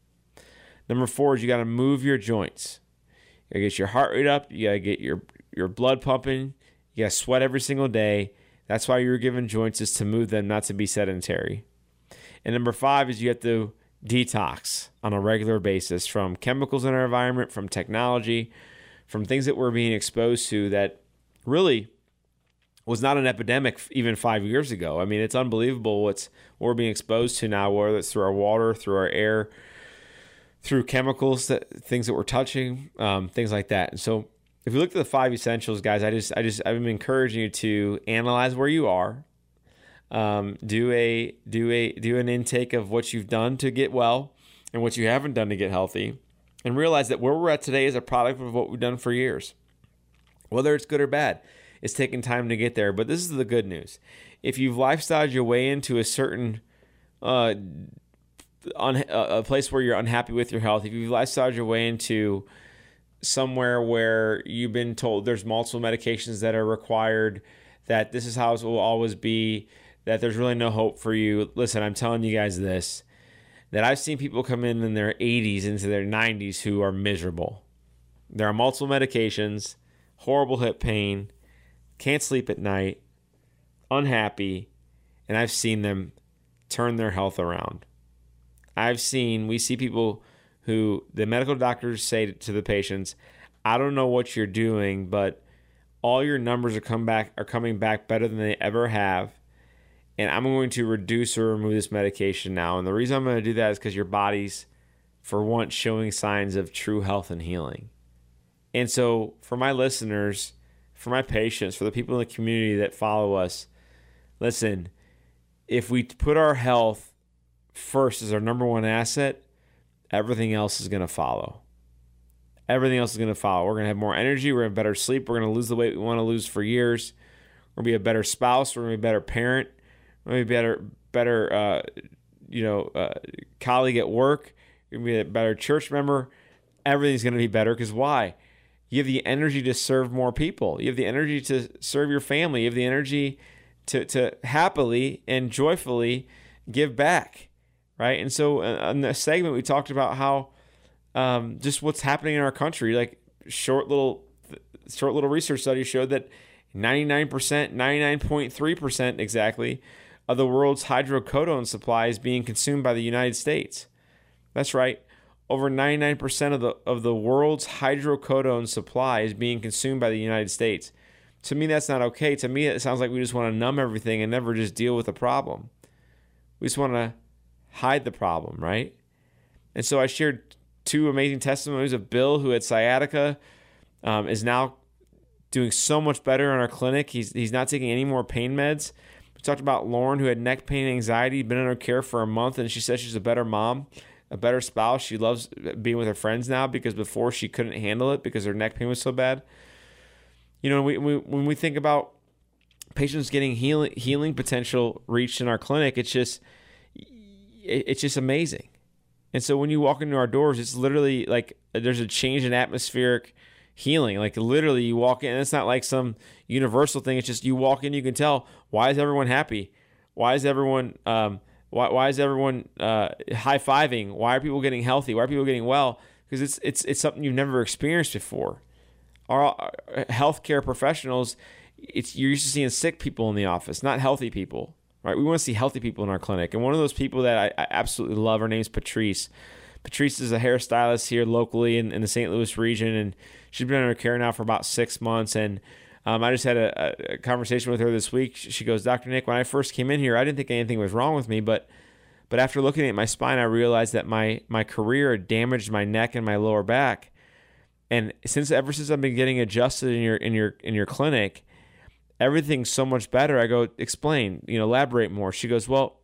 Number four is you got to move your joints. You got to get your heart rate up. You got to get your, your blood pumping. You got to sweat every single day. That's why you were given joints, is to move them, not to be sedentary. And number five is you have to detox on a regular basis from chemicals in our environment, from technology, from things that we're being exposed to that really was not an epidemic even five years ago. I mean, it's unbelievable what's what we're being exposed to now, whether it's through our water, through our air, through chemicals, that things that we're touching, um, things like that. And so if you look at the five essentials, guys, I just, I just, I'm encouraging you to analyze where you are, um, do a, do a, do an intake of what you've done to get well and what you haven't done to get healthy, and realize that where we're at today is a product of what we've done for years. Whether it's good or bad, it's taking time to get there. But this is the good news: if you've lifestyled your way into a certain, uh, un- a place where you're unhappy with your health, if you've lifestyled your way into somewhere where you've been told there's multiple medications that are required, that this is how it will always be, that there's really no hope for you. Listen, I'm telling you guys this, that I've seen people come in in their eighties into their nineties who are miserable. There are multiple medications, horrible hip pain, can't sleep at night, unhappy, and I've seen them turn their health around. I've seen, we see people who the medical doctors say to the patients, I don't know what you're doing, but all your numbers are come back are coming back better than they ever have, and I'm going to reduce or remove this medication now. And the reason I'm going to do that is because your body's, for once, showing signs of true health and healing. And so for my listeners, for my patients, for the people in the community that follow us, listen, if we put our health first as our number one asset, everything else is going to follow. Everything else is going to follow. We're going to have more energy. We're going to have better sleep. We're going to lose the weight we want to lose for years. We're going to be a better spouse. We're going to be a better parent. We're going to be a better, better uh, you know, uh, colleague at work. You're going to be a better church member. Everything's going to be better because why? You have the energy to serve more people. You have the energy to serve your family. You have the energy to, to happily and joyfully give back. Right. And so in the segment, we talked about how um, just what's happening in our country, like short little short little research study showed that ninety-nine percent, ninety-nine point three percent exactly of the world's hydrocodone supply is being consumed by the United States. That's right. Over ninety-nine percent of the of the world's hydrocodone supply is being consumed by the United States. To me, that's not okay. To me, it sounds like we just want to numb everything and never just deal with the problem. We just want to hide the problem, right? And so I shared two amazing testimonies of Bill, who had sciatica, um, is now doing so much better in our clinic. He's he's not taking any more pain meds. We talked about Lauren, who had neck pain and anxiety, been in her care for a month, and she says she's a better mom, a better spouse. She loves being with her friends now because before she couldn't handle it because her neck pain was so bad. You know, we, we, when we think about patients getting healing healing potential reached in our clinic, it's just it's just amazing. And so when you walk into our doors, it's literally like there's a change in atmospheric healing. Like literally you walk in, and it's not like some universal thing. It's just you walk in, you can tell, why is everyone happy? Why is everyone um, why why is everyone uh, high-fiving? Why are people getting healthy? Why are people getting well? Because it's it's it's something you've never experienced before. Our, our healthcare professionals, it's you're used to seeing sick people in the office, not healthy people. Right, we want to see healthy people in our clinic. And one of those people that I, I absolutely love, her name's Patrice. Patrice is a hairstylist here locally in, in the Saint Louis region, and she's been in her care now for about six months. And um, I just had a, a conversation with her this week. She goes, Doctor Nick, when I first came in here, I didn't think anything was wrong with me, but but after looking at my spine, I realized that my my career had damaged my neck and my lower back. And since ever since I've been getting adjusted in your in your in your clinic, everything's so much better. I go, explain, you know, elaborate more. She goes, well,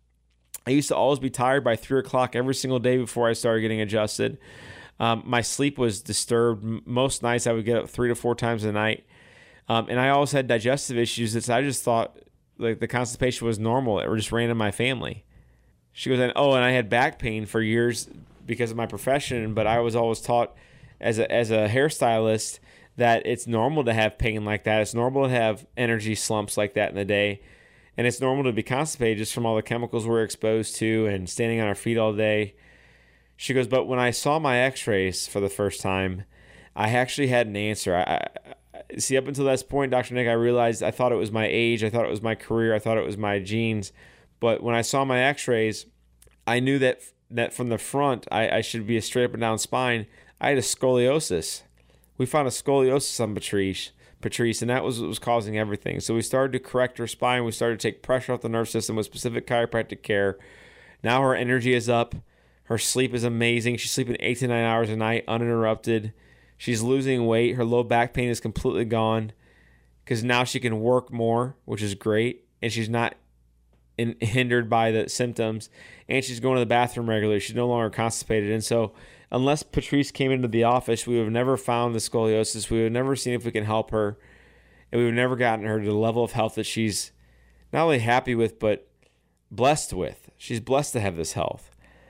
I used to always be tired by three o'clock every single day before I started getting adjusted. Um, my sleep was disturbed. Most nights I would get up three to four times a night. Um, and I always had digestive issues that I just thought like the constipation was normal. It just ran in my family. She goes, and oh, and I had back pain for years because of my profession, but I was always taught as a, as a hairstylist that it's normal to have pain like that. It's normal to have energy slumps like that in the day. And it's normal to be constipated just from all the chemicals we're exposed to and standing on our feet all day. She goes, but when I saw my x-rays for the first time, I actually had an answer. I, I see, up until this point, Doctor Nick, I realized I thought it was my age. I thought it was my career. I thought it was my genes. But when I saw my x-rays, I knew that that from the front, I, I should be a straight up and down spine. I had a scoliosis. We found a scoliosis on Patrice, Patrice, and that was what was causing everything. So we started to correct her spine. We started to take pressure off the nerve system with specific chiropractic care. Now her energy is up. Her sleep is amazing. She's sleeping eight to nine hours a night, uninterrupted. She's losing weight. Her low back pain is completely gone because now she can work more, which is great, and she's not in, hindered by the symptoms. And she's going to the bathroom regularly. She's no longer constipated. And so unless Patrice came into the office, we would have never found the scoliosis. We would have never seen if we can help her. And we would have never gotten her to the level of health that she's not only happy with, but blessed with. She's blessed to have this health.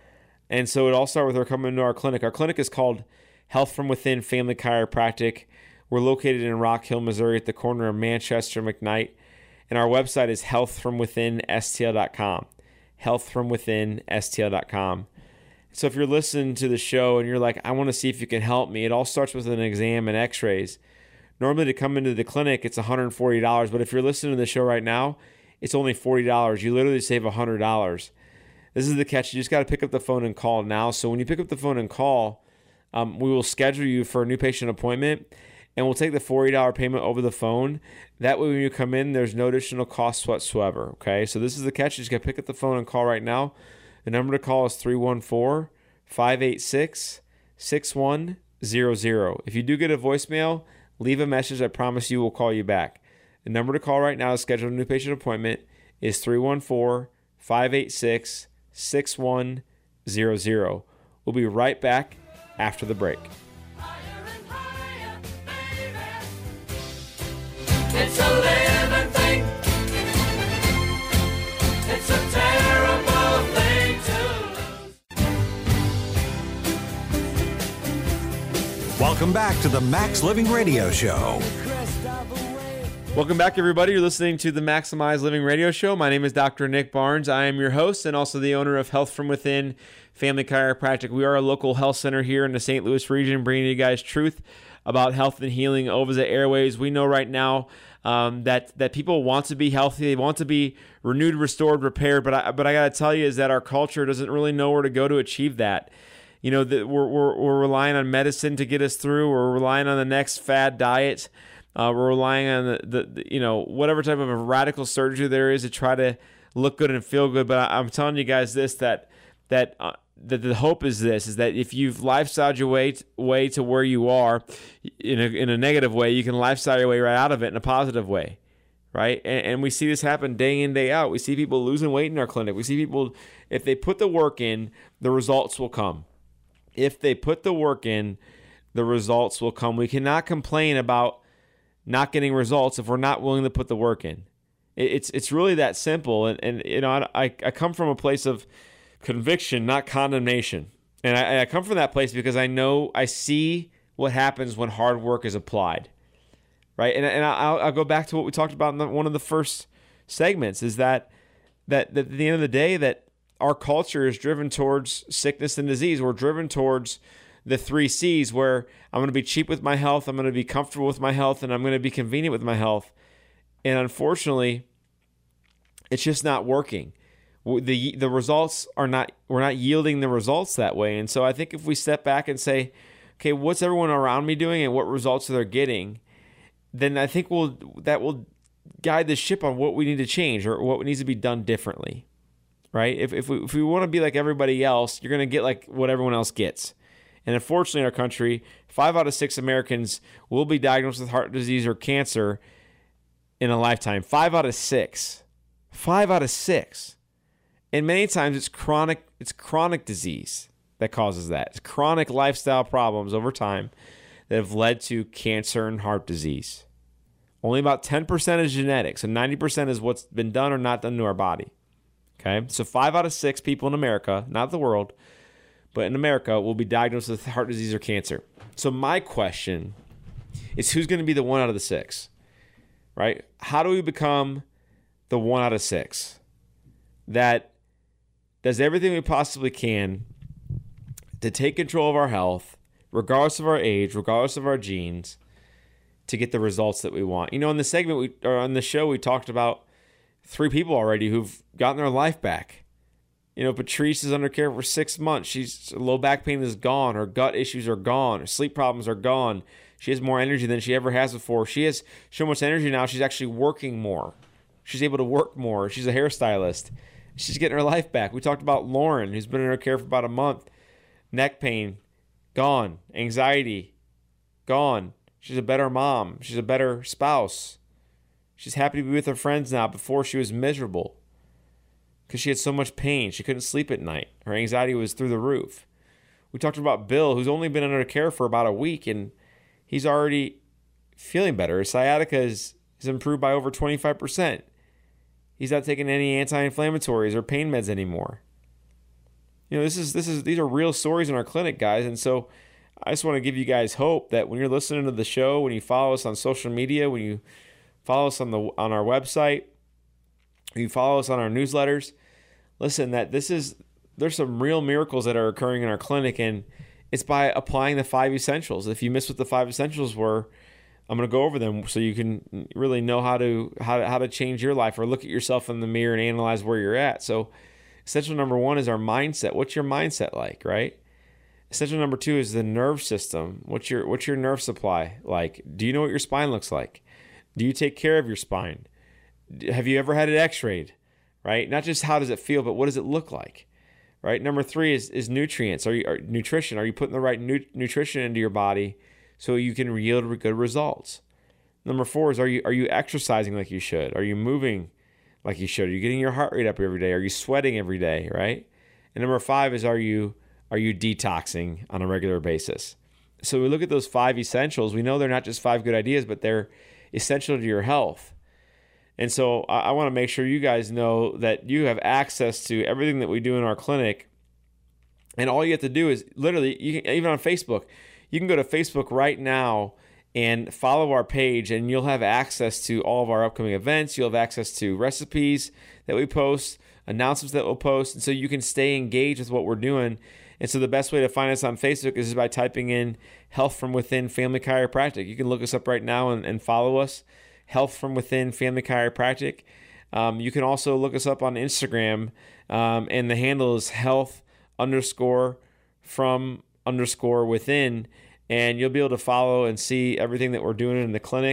And so it all started with her coming into our clinic. Our clinic is called Health From Within Family Chiropractic. We're located in Rock Hill, Missouri at the corner of Manchester and McKnight. And our website is health from within s t l dot com. health from within s t l dot com. So if you're listening to the show and you're like, I want to see if you can help me, it all starts with an exam and x-rays. Normally to come into the clinic, it's one hundred forty dollars. But if you're listening to the show right now, it's only forty dollars. You literally save one hundred dollars. This is the catch. You just got to pick up the phone and call now. So when you pick up the phone and call, um, we will schedule you for a new patient appointment, and we'll take the forty dollars payment over the phone. That way when you come in, there's no additional costs whatsoever. Okay, so this is the catch. You just got to pick up the phone and call right now. The number to call is three one four, five eight six, six one zero zero. If you do get a voicemail, leave a message. I promise you we'll call you back. The number to call right now to schedule a new patient appointment is three one four, five eight six, six one zero zero. We'll be right back after the break. It's a living thing. It's a terrible thing to lose. Welcome back to the Max Living Radio Show. Welcome back, everybody. You're listening to the Maximize Living Radio Show. My name is Doctor Nick Barnes. I am your host and also the owner of Health From Within Family Chiropractic. We are a local health center here in the Saint Louis region, bringing you guys truth about health and healing over the airways. We know right now um, that that people want to be healthy. They want to be renewed, restored, repaired. But I, but I got to tell you is that our culture doesn't really know where to go to achieve that. You know, that we're, we're, we're relying on medicine to get us through. We're relying on the next fad diet. Uh, we're relying on the, the, the, you know, whatever type of a radical surgery there is to try to look good and feel good. But I, I'm telling you guys this, that that uh, that the hope is this, is that if you've lifestyled your way, way to where you are in a, in a negative way, you can lifestyle your way right out of it in a positive way, right? And, and we see this happen day in, day out. We see people losing weight in our clinic. We see people, if they put the work in, the results will come. If they put the work in, the results will come. We cannot complain about not getting results if we're not willing to put the work in. It's it's really that simple. And, and you know, I, I come from a place of conviction, not condemnation. And I, I come from that place because I know, I see what happens when hard work is applied, right? And, and I'll, I'll go back to what we talked about in the, one of the first segments, is that, that, that at the end of the day, that our culture is driven towards sickness and disease. We're driven towards the three C's, where I'm going to be cheap with my health, I'm going to be comfortable with my health, and I'm going to be convenient with my health. And unfortunately, it's just not working. The the results are not, we're not yielding the results that way. And so I think if we step back and say, okay, what's everyone around me doing and what results are they getting, then I think we'll that will guide the ship on what we need to change or what needs to be done differently, right? If if we, if we want to be like everybody else, you're going to get like what everyone else gets. And unfortunately in our country, five out of six Americans will be diagnosed with heart disease or cancer in a lifetime. Five out of six. Five out of six. And many times it's chronic, it's chronic disease that causes that. It's chronic lifestyle problems over time that have led to cancer and heart disease. Only about ten percent is genetics, and ninety percent is what's been done or not done to our body. Okay? So five out of six people in America, not the world, but in America, will be diagnosed with heart disease or cancer. So my question is, who's going to be the one out of the six? Right? How do we become the one out of six that does everything we possibly can to take control of our health, regardless of our age, regardless of our genes, to get the results that we want? You know, in the segment we or on the show, we talked about three people already who've gotten their life back. You know, Patrice is under care for six months. She's low back pain is gone. Her gut issues are gone. Her sleep problems are gone. She has more energy than she ever has before. She has so much energy now, she's actually working more. She's able to work more. She's a hairstylist. She's getting her life back. We talked about Lauren, who's been in her care for about a month. Neck pain, gone. Anxiety, gone. She's a better mom. She's a better spouse. She's happy to be with her friends now. Before, she was miserable because she had so much pain. She couldn't sleep at night. Her anxiety was through the roof. We talked about Bill, who's only been under care for about a week, and he's already feeling better. His sciatica is, is improved by over twenty-five percent. He's not taking any anti-inflammatories or pain meds anymore. You know, this is this is these are real stories in our clinic, guys. And so I just want to give you guys hope that when you're listening to the show, when you follow us on social media, when you follow us on the on our website, when you follow us on our newsletters, listen, that this is there's some real miracles that are occurring in our clinic, and it's by applying the five essentials. If you missed what the five essentials were, I'm going to go over them so you can really know how to how to, how to change your life, or look at yourself in the mirror and analyze where you're at. So essential number one is our mindset. What's your mindset like, right? Essential number two is the nerve system. What's your what's your nerve supply like? Do you know what your spine looks like? Do you take care of your spine? Have you ever had it x-rayed, right? Not just how does it feel, but what does it look like, right? Number three is, is nutrients. Are you are, nutrition. Are you putting the right nu- nutrition into your body so you can yield good results? Number four is, are you are you exercising like you should? Are you moving like you should? Are you getting your heart rate up every day? Are you sweating every day, right? And number five is, are you are you detoxing on a regular basis? So we look at those five essentials. We know they're not just five good ideas, but they're essential to your health. And so I, I want to make sure you guys know that you have access to everything that we do in our clinic. And all you have to do is literally, you can, even on Facebook, you can go to Facebook right now and follow our page, and you'll have access to all of our upcoming events. You'll have access to recipes that we post, announcements that we'll post, and so you can stay engaged with what we're doing. And so the best way to find us on Facebook is by typing in Health From Within Family Chiropractic. You can look us up right now and, and follow us, Health From Within Family Chiropractic. Um, you can also look us up on Instagram, um, and the handle is health underscore from underscore within, and you'll be able to follow and see everything that we're doing in the clinic.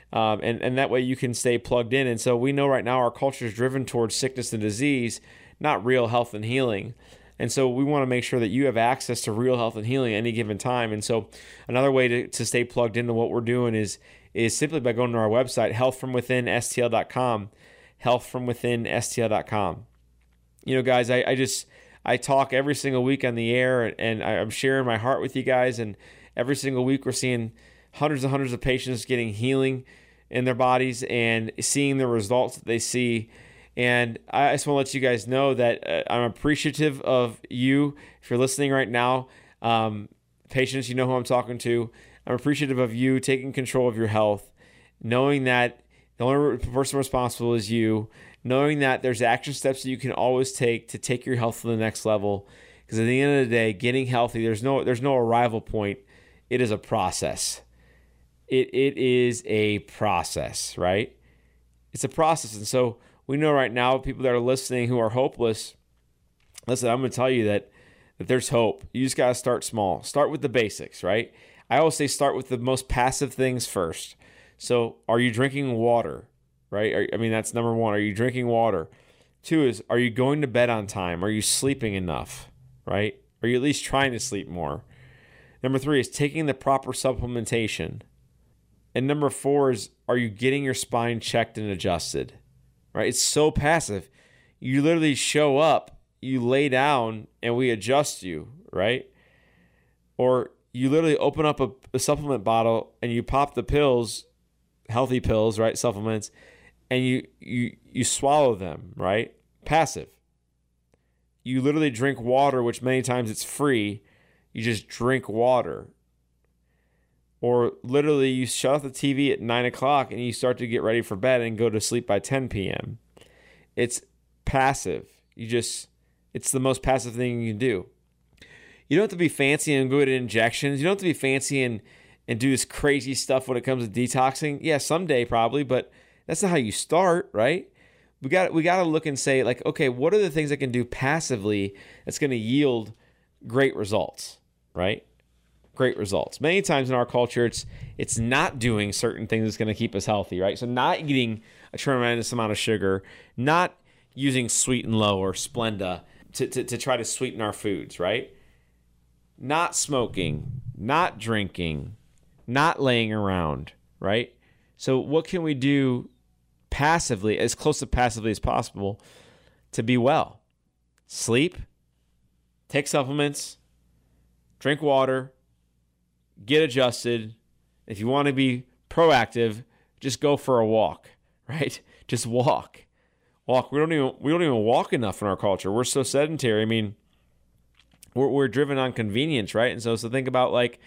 Um, and, and that way you can stay plugged in. And so we know right now our culture is driven towards sickness and disease, not real health and healing. And so we want to make sure that you have access to real health and healing at any given time. And so another way to, to stay plugged into what we're doing is is simply by going to our website, health from within S T L dot com, health from within S T L dot com. You know, guys, I, I just, I talk every single week on the air, and I'm sharing my heart with you guys. And every single week we're seeing hundreds and hundreds of patients getting healing in their bodies and seeing the results that they see. And I just want to let you guys know that uh, I'm appreciative of you. If you're listening right now, um, patients, you know who I'm talking to. I'm appreciative of you taking control of your health, knowing that the only person responsible is you, knowing that there's action steps that you can always take to take your health to the next level. Because at the end of the day, getting healthy, there's no there's no arrival point. It is a process. It It is a process, right? It's a process. And so we know right now, people that are listening who are hopeless, listen, I'm going to tell you that, that there's hope. You just got to start small. Start with the basics, right? I always say start with the most passive things first. So are you drinking water, right? Are, I mean, that's number one. Are you drinking water? Two is, are you going to bed on time? Are you sleeping enough, right? Are you at least trying to sleep more? Number three is taking the proper supplementation. And number four is, are you getting your spine checked and adjusted, right? It's so passive. You literally show up, you lay down, and we adjust you, right? Or you literally open up a, a supplement bottle and you pop the pills, healthy pills, right? Supplements, and you you you swallow them, right? Passive. You literally drink water, which many times it's free. You just drink water. Or literally you shut off the T V at nine o'clock and you start to get ready for bed and go to sleep by ten p.m. It's passive. You just, it's the most passive thing you can do. You don't have to be fancy and go to injections. You don't have to be fancy and, and do this crazy stuff when it comes to detoxing. Yeah, someday probably, but that's not how you start, right? We got we got to look and say, like, okay, what are the things I can do passively that's going to yield great results, right? Great results. Many times in our culture, it's it's not doing certain things that's going to keep us healthy, right? So not eating a tremendous amount of sugar, not using Sweet and Low or Splenda to, to, to try to sweeten our foods, right? Not smoking, not drinking, not laying around, right? So what can we do passively, as close to passively as possible, to be well? Sleep, take supplements, drink water, get adjusted. If you want to be proactive, just go for a walk, right? Just walk. Walk. We don't even we don't even walk enough in our culture. We're so sedentary. I mean, we're we're driven on convenience, right? And so so think about, like,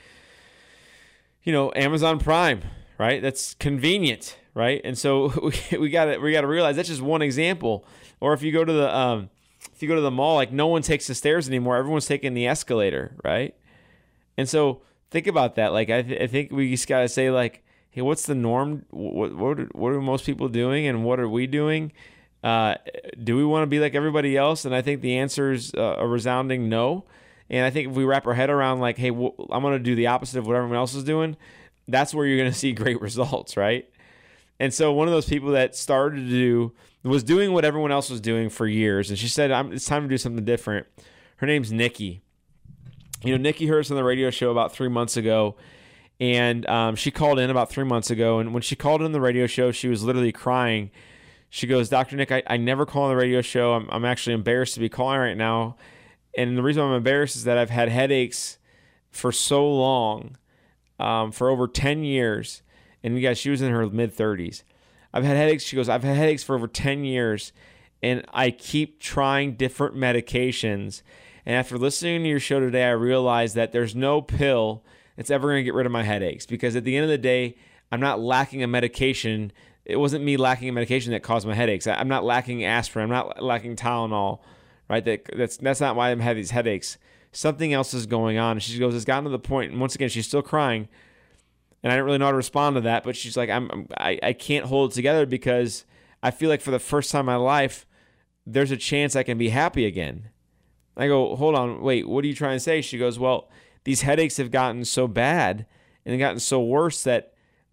you know, Amazon Prime, right? That's convenient, right? And so we we got to we got to realize that's just one example. Or if you go to the um if you go to the mall, like, no one takes the stairs anymore. Everyone's taking the escalator, right? And so think about that. Like, I, th- I think we just got to say, like, hey, what's the norm? What, what, are, what are most people doing, and what are we doing? Uh, do we want to be like everybody else? And I think the answer is uh, a resounding no. And I think if we wrap our head around, like, hey, w- I'm going to do the opposite of what everyone else is doing, that's where you're going to see great results, right? And so one of those people that started to do, was doing what everyone else was doing for years, and she said, I'm, it's time to do something different. Her name's Nikki. You know, Nikki heard us on the radio show about three months ago, and um, she called in about three months ago. And when she called in the radio show, she was literally crying. She goes, Doctor Nick, I, I never call on the radio show. I'm, I'm actually embarrassed to be calling right now. And the reason I'm embarrassed is that I've had headaches for so long, um, for over ten years. And you guys, she was in her mid-thirties. I've had headaches. She goes, I've had headaches for over ten years, and I keep trying different medications. And after listening to your show today, I realized that there's no pill that's ever going to get rid of my headaches, because at the end of the day, I'm not lacking a medication. It wasn't me lacking a medication that caused my headaches. I'm not lacking aspirin. I'm not lacking Tylenol, right? That, that's that's not why I'm having these headaches. Something else is going on. And she goes, it's gotten to the point, and once again, she's still crying, and I didn't really know how to respond to that, but she's like, I'm, I'm I, I can't hold it together, because I feel like for the first time in my life, there's a chance I can be happy again. I go, hold on, wait, what are you trying to say? She goes, well, these headaches have gotten so bad and gotten so worse that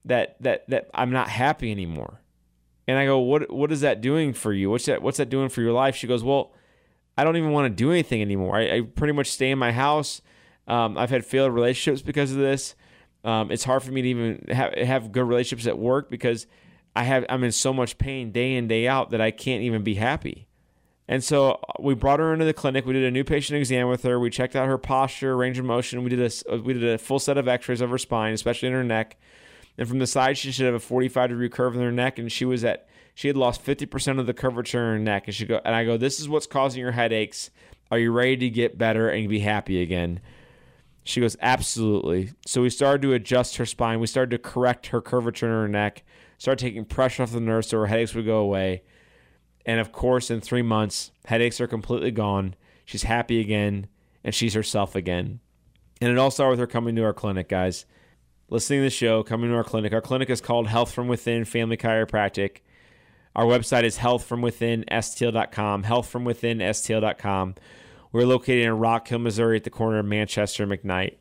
that that that I'm not happy anymore. And I go, what what is that doing for you? What's that what's that doing for your life? She goes, well, I don't even want to do anything anymore. I, I pretty much stay in my house. Um, I've had failed relationships because of this. Um, it's hard for me to even have, have good relationships at work because I have I'm in so much pain day in, day out that I can't even be happy. And so we brought her into the clinic. We did a new patient exam with her. We checked out her posture, range of motion. We did a we did a full set of X-rays of her spine, especially in her neck. And from the side, she should have a forty-five degree curve in her neck, and she was at she had lost fifty percent of the curvature in her neck. And she go and I go, this is what's causing your headaches. Are you ready to get better and be happy again? She goes, absolutely. So we started to adjust her spine. We started to correct her curvature in her neck. Started taking pressure off the nerves so her headaches would go away. And of course, in three months, headaches are completely gone. She's happy again, and she's herself again. And it all started with her coming to our clinic, guys. Listening to the show, coming to our clinic. Our clinic is called Health From Within Family Chiropractic. Our website is health from within s t l dot com, health from within s t l dot com. We're located in Rock Hill, Missouri at the corner of Manchester and McKnight.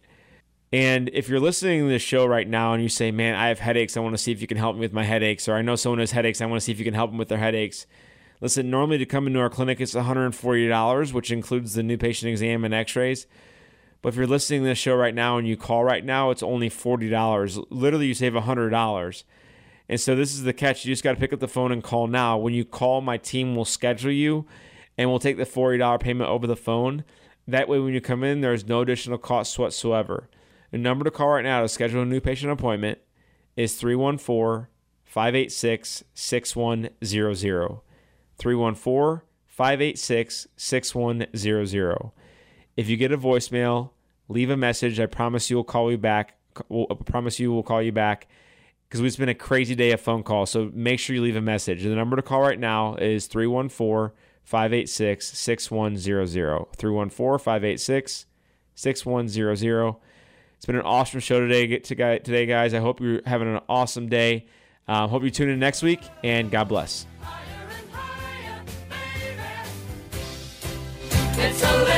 And if you're listening to this show right now and you say, man, I have headaches, I want to see if you can help me with my headaches, or I know someone has headaches, I want to see if you can help them with their headaches. Listen, normally to come into our clinic, it's one hundred forty dollars, which includes the new patient exam and x-rays. But if you're listening to this show right now and you call right now, it's only forty dollars. Literally, you save one hundred dollars. And so this is the catch. You just got to pick up the phone and call now. When you call, my team will schedule you, and we'll take the forty dollars payment over the phone. That way, when you come in, there's no additional costs whatsoever. The number to call right now to schedule a new patient appointment is three one four, five eight six, six one zero zero. three one four, five eight six, six one zero zero. If you get a voicemail, leave a message. I promise you we'll call you back. I promise you we'll call you back because it's been a crazy day of phone calls. So make sure you leave a message. The number to call right now is three one four, five eight six, six one zero zero. three one four, five eight six, six one zero zero. It's been an awesome show today, today guys. I hope you're having an awesome day. Uh, hope you tune in next week, and God bless. It's a